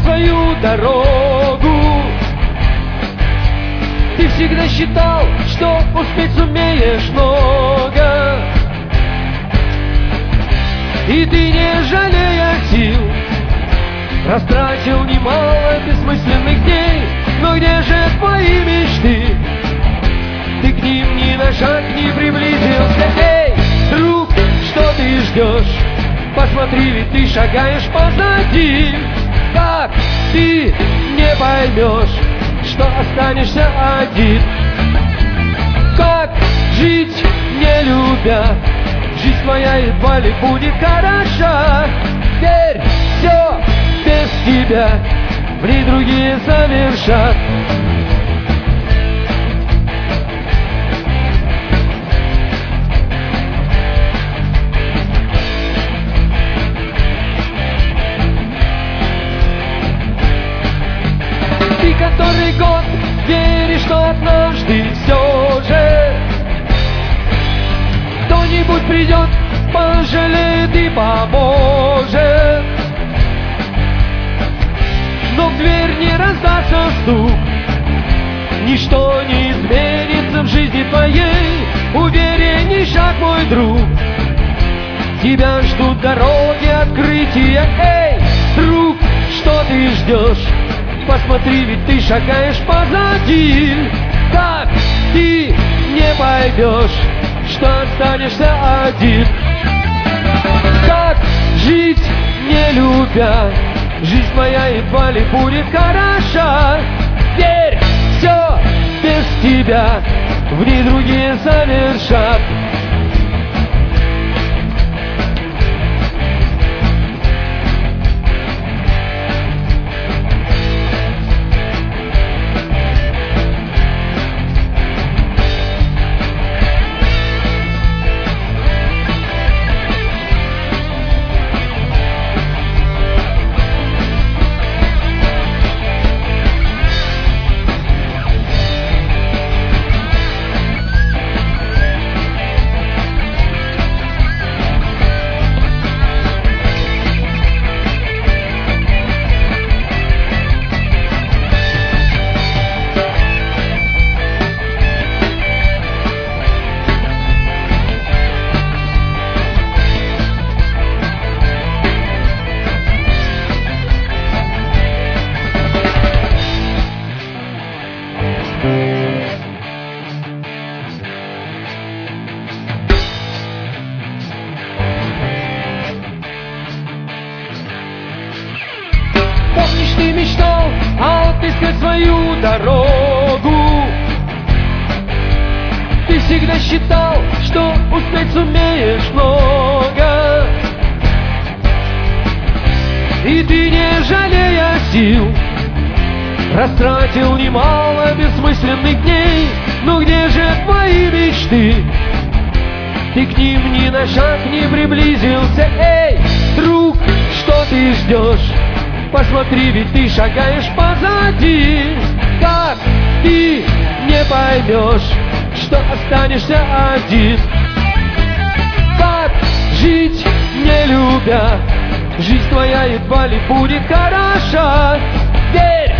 свою дорогу. Ты всегда считал, что успеть сумеешь много, и ты, не жалея сил, растратил немало бессмысленных дней. Но где же твои мечты? Ты к ним ни на шаг не приблизился. Эй, друг, что ты ждешь? Посмотри, ведь ты шагаешь позади. Как ты не поймешь, что останешься один? Как жить, не любя? Жизнь твоя едва ли будет хороша. Верь, все без тебя в ней другие совершат. Ты который год веришь, что однажды все же кто-нибудь придет, пожалеет и поможет. Но в дверь не раздастся стук, ничто не изменится в жизни твоей. Уверенней шаг, мой друг, тебя ждут дороги открытия. Эй, друг, что ты ждешь? Посмотри, ведь ты шагаешь позади. Как ты не пойдешь, что останешься один? Как жить, не любя? Жизнь твоя едва ли будет хороша. Верь, все без тебя в ней другие совершат. Помнишь, ты мечтал отыскать свою дорогу. Ты всегда считал, что успеть сумеешь много, и ты, не жалея сил, растратил немало бессмысленных дней. Но где же твои мечты? Ты к ним ни на шаг не приблизился. Эй, друг, что ты ждешь? Посмотри, ведь ты шагаешь позади. Как ты не поймешь, что останешься один? Как жить, не любя? Жизнь твоя едва ли будет хороша. Верь,